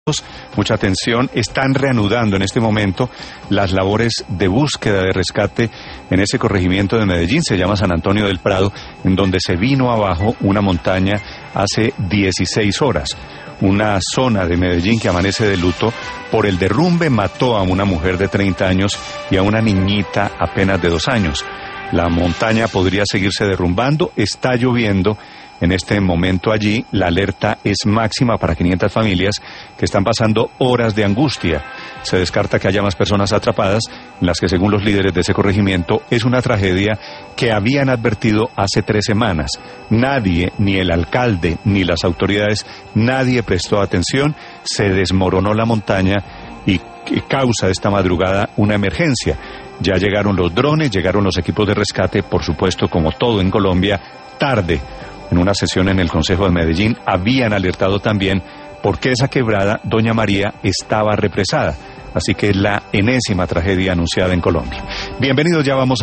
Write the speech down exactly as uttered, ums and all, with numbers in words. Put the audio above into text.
Mucha atención, están reanudando en este momento las labores de búsqueda de rescate en ese corregimiento de Medellín, se llama San Antonio del Prado, en donde se vino abajo una montaña hace dieciséis horas. Una zona de Medellín que amanece de luto por el derrumbe mató a una mujer de treinta años y a una niñita apenas de dos años. La montaña podría seguirse derrumbando, está lloviendo en este momento allí, la alerta es máxima para quinientas familias que están pasando horas de angustia. Se descarta que haya más personas atrapadas, en las que según los líderes de ese corregimiento es una tragedia que habían advertido hace tres semanas. Nadie, ni el alcalde, ni las autoridades, nadie prestó atención, se desmoronó la montaña y causa esta madrugada una emergencia. Ya llegaron los drones, llegaron los equipos de rescate, por supuesto, como todo en Colombia, tarde. En una sesión en el Consejo de Medellín habían alertado también porque esa quebrada, Doña María, estaba represada. Así que es la enésima tragedia anunciada en Colombia. Bienvenidos, ya vamos a